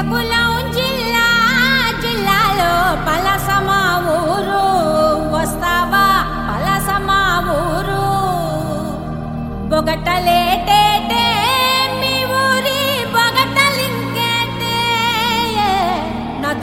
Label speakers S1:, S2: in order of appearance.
S1: శ్రీకాకుళం జిల్లాలో పలాస మా ఊరు, వస్తావా పలాస మా ఊరు. బొగటలేటే